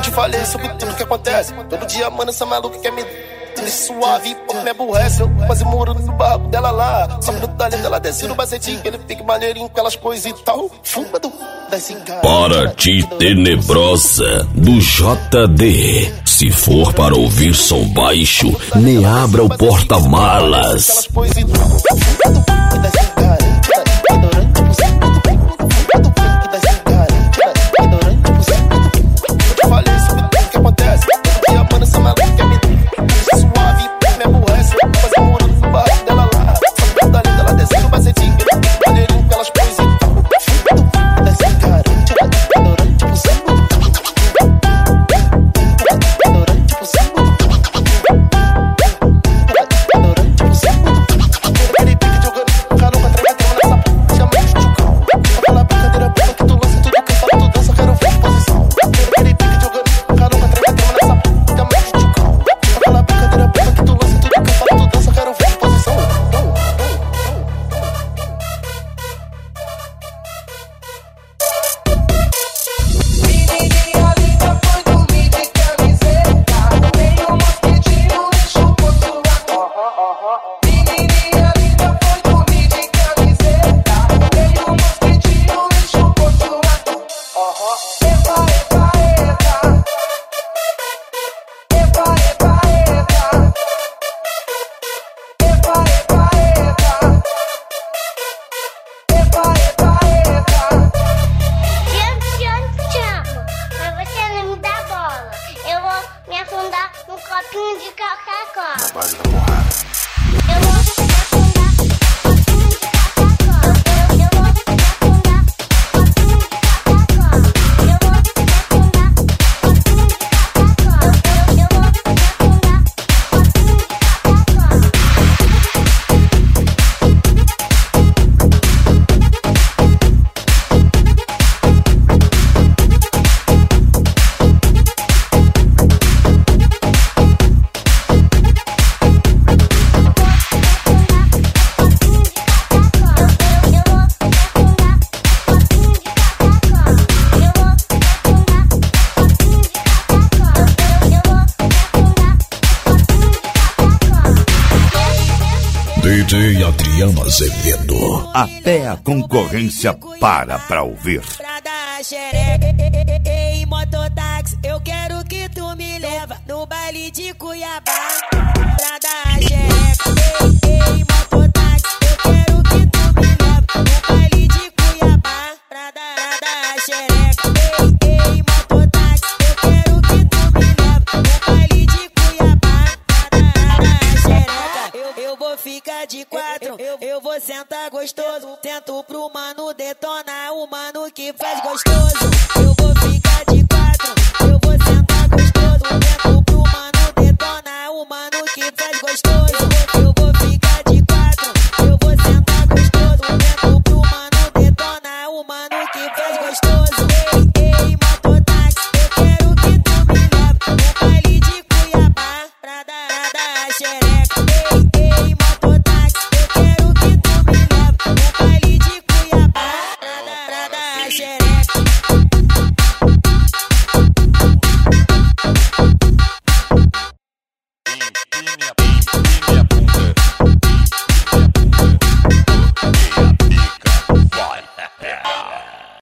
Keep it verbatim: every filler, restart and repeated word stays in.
te falei sobre tudo que acontece. Todo dia, mano, essa maluca quer me deixa suave, pouco me aborrece. Eu quase morando no barraco dela lá. Só no talento ela desce no bacetinho. Ele fica maneirinho com aquelas coisas e tal. Fuma do Para ti tenebrosa do J D. Se for para ouvir som baixo, nem abra o porta-malas. Um copinho de Coca-Cola. Na base da porrada. Eu vou te afundar, copinho de Coca-Cola. Eu vou te afundar, copinho de Coca-Cola. Eu vou te afundar, copinho de Coca-Cola. Eu vou te afundar, copinho de D J Adriano Azevedo. Até a concorrência para pra ouvir. Pra dar xereca, ei, mototáxi, eu quero que tu me leva no baile de Cuiabá. Pra dar xereca, ei, ei, mototáxi, eu quero que tu me leva no baile de Cuiabá. Pra dar, dar xereca, ei, ei, mototáxi, eu quero que tu me leva no baile de Cuiabá. Pra dar, dar xereca, eu, eu vou ficar de quatro, eu, eu vou sentar gostoso. Tento pro mano detonar, o mano que faz gostoso.